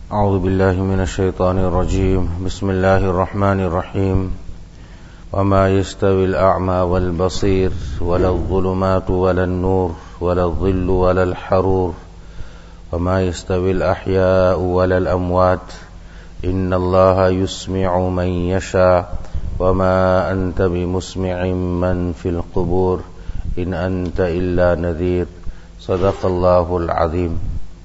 أعوذ بالله من الشيطان الرجيم بسم الله الرحمن الرحيم وما يستوي الأعمى والبصير ولا الظلمات ولا النور ولا الظل ولا الحرور وما يستوي الأحياء ولا الأموات إن الله يسمع من يشاء وما أنت بمسمع من في القبور إن أنت إلا نذير صدق الله العظيم.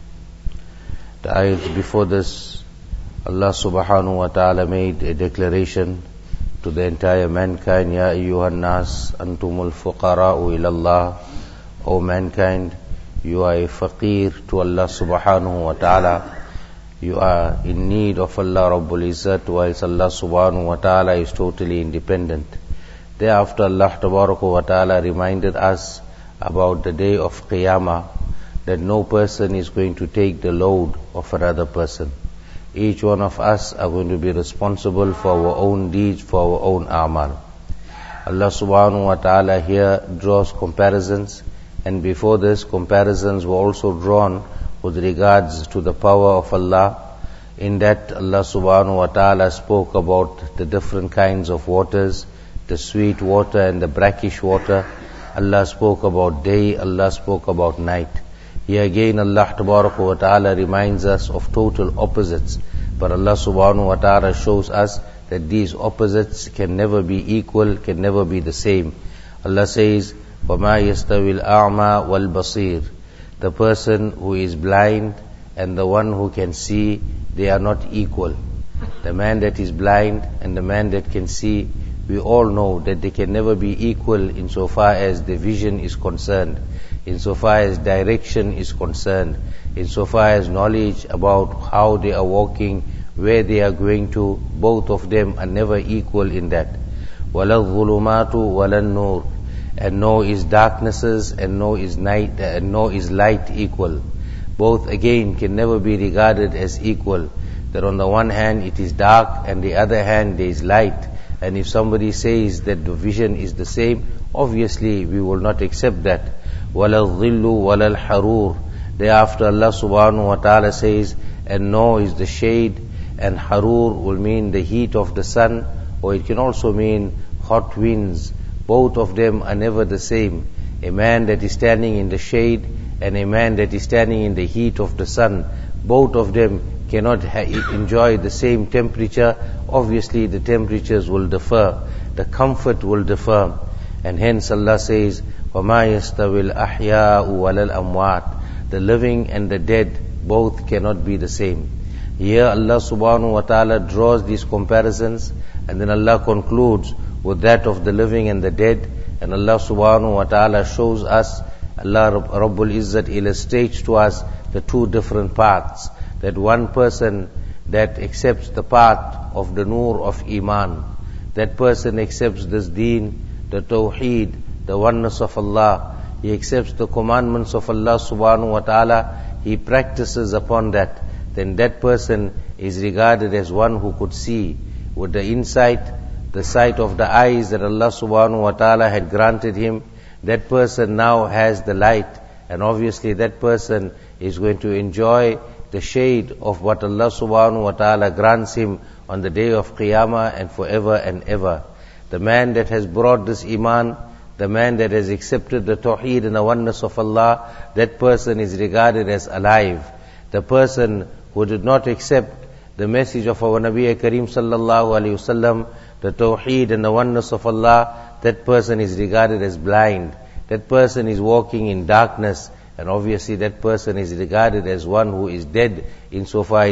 The ayat before this, Allah subhanahu wa ta'ala made a declaration to the entire mankind, Ya ayyuhan nas antumul fuqara'u ilallah. O mankind, you are a faqir to Allah subhanahu wa ta'ala. You are in need of Allah Rabbul Izzat, whilst Allah subhanahu wa ta'ala is totally independent. Thereafter Allah tabaraka wa ta'ala reminded us about the day of Qiyamah, that no person is going to take the load of another person. Each one of us are going to be responsible for our own deeds, for our own a'mal. Allah subhanahu wa ta'ala here draws comparisons, and before this comparisons were also drawn with regards to the power of Allah. In that Allah subhanahu wa ta'ala spoke about the different kinds of waters, the sweet water and the brackish water. Allah spoke about day, Allah spoke about night. Here again Allah wa ta'ala reminds us of total opposites, but Allah subhanahu wa ta'ala shows us that these opposites can never be equal, can never be the same. Allah says, وَمَا يَسْتَوِي الْأَعْمَى وَالْبَصِيرِ. The person who is blind and the one who can see, they are not equal. The man that is blind and the man that can see, we all know that they can never be equal insofar as the vision is concerned, insofar as direction is concerned, insofar as knowledge about how they are walking, where they are going to. Both of them are never equal in that. وَلَا الظُّلُمَاتُ وَلَا النُّورُ. And no is darknesses and no is night, and no is light equal. Both again can never be regarded as equal. That on the one hand it is dark and the other hand there is light. And if somebody says that the vision is the same, obviously we will not accept that. وَلَا الظِّلُّ وَلَا الْحَرُورُ. Thereafter Allah subhanahu wa ta'ala says, and no is the shade, and harur will mean the heat of the sun, or it can also mean hot winds. Both of them are never the same. A man that is standing in the shade and a man that is standing in the heat of the sun, both of them cannot enjoy the same temperature. Obviously the temperatures will differ, the comfort will differ, and hence Allah says, وَمَا يَسْتَوِي الْأَحْيَاءُ وَلَا الْأَمْوَاتُ. The living and the dead both cannot be the same. Here Allah subhanahu wa ta'ala draws these comparisons, and then Allah concludes with that of the living and the dead, and Allah subhanahu wa ta'ala shows us, Allah Rabbul Izzat illustrates to us the two different paths. That one person that accepts the path of the nur of Iman, that person accepts this deen, the tawheed, the oneness of Allah, he accepts the commandments of Allah subhanahu wa ta'ala, he practices upon that, then that person is regarded as one who could see with the insight, the sight of the eyes that Allah subhanahu wa ta'ala had granted him. That person now has the light, and obviously that person is going to enjoy the shade of what Allah subhanahu wa ta'ala grants him on the day of Qiyamah and forever and ever. The man that has brought this Iman, the man that has accepted the Tawheed and the oneness of Allah, that person is regarded as alive. The person who did not accept the message of our Nabi Kareem sallallahu alayhi wasallam, the Tawheed and the oneness of Allah, that person is regarded as blind. That person is walking in darkness, and obviously that person is regarded as one who is dead insofar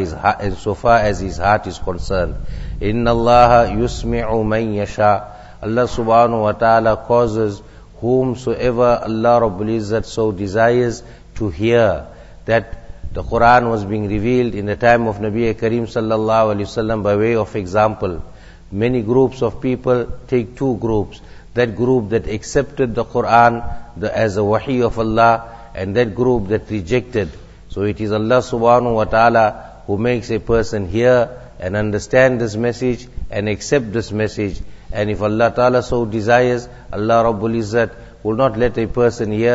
as his heart is concerned. Inna Allah yusmi'u man yasha. Allah subhanahu wa ta'ala causes whomsoever Allah Rabbul Izzat so desires to hear. That the Quran was being revealed in the time of Nabi Kareem sallallahu alayhi wasallam by way of example. Many groups of people, take two groups. That group that accepted the Quran as a wahi of Allah, and that group that rejected. So it is Allah subhanahu wa ta'ala who makes a person hear and understand this message and accept this message. And if Allah ta'ala so desires, Allah Rabbul Izzat will not let a person hear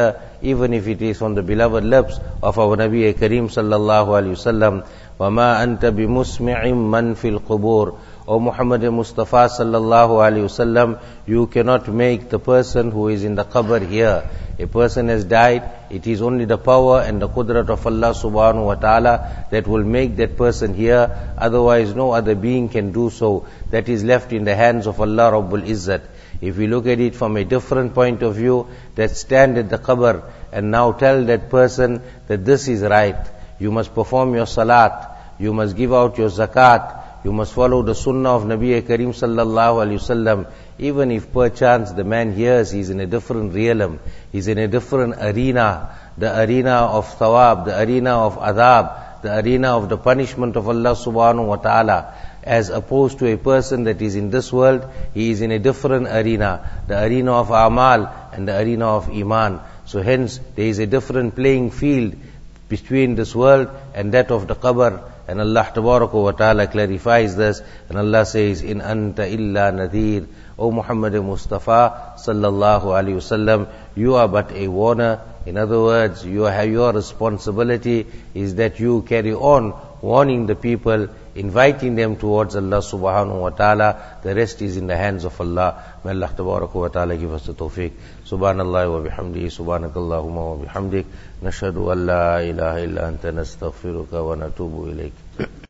even if it is from the beloved lips of our Nabi Kareem sallallahu alayhi wasallam. وَمَا أَنْتَ بِمُسْمِعٍ مَّنْ فِي الْقُبُورِ. O Muhammad Mustafa sallallahu alayhi wasallam, you cannot make the person who is in the qabr here. A person has died, it is only the power and the qudrat of Allah subhanahu wa ta'ala that will make that person here. Otherwise no other being can do so. That is left in the hands of Allah Rabbul Izzat. If we look at it from a different point of view, that stand at the qabr and now tell that person that this is right. You must perform your salat, you must give out your zakat, you must follow the sunnah of Nabi Kareem sallallahu alayhi wasallam. Even if perchance the man hears he's in a different realm, he's in a different arena, the arena of thawab, the arena of adab, the arena of the punishment of Allah subhanahu wa ta'ala, as opposed to a person that is in this world, he is in a different arena, the arena of amal and the arena of iman. So hence there is a different playing field between this world and that of the qabr. And Allah tabaraka wa ta'ala clarifies this, and Allah says, in anta illa nadhir. O Muhammad Mustafa sallallahu alayhi wasallam, you are but a warner. In other words, your responsibility is that you carry on warning the people, inviting them towards Allah subhanahu wa ta'ala. The rest is in the hands of Allah. May Allah tabaraka wa ta'ala give us the tawfiq. Subhanallah wa bihamdihi, subhanakallahumma wa bihamdik, nashhadu an la ilaha illa anta nastaghfiruka wa natubu ilayk.